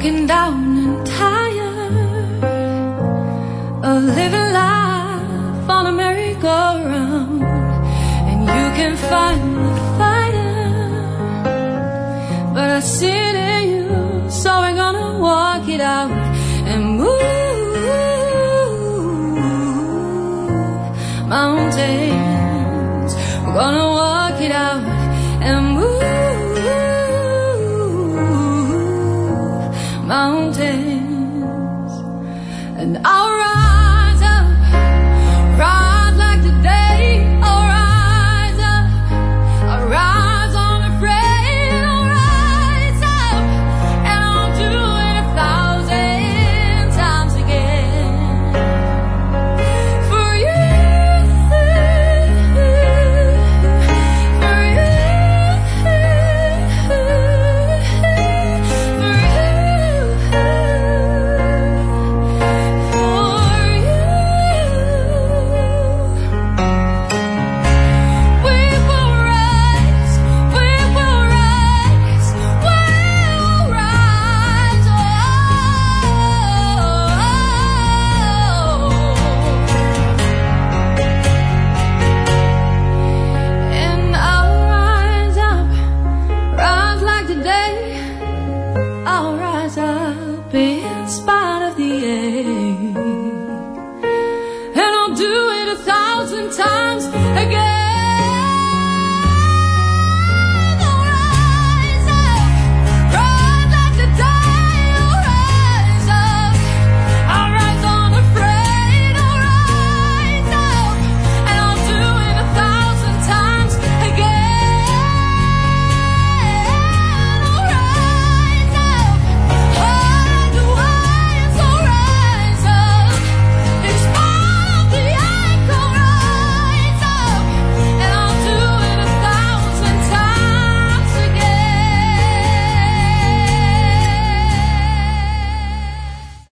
broken down and tired of living life on a merry-go-round, and you can find the fire, but I see it in you, so we're gonna walk it out and move mountains. We're gonna walk it out and move mountains.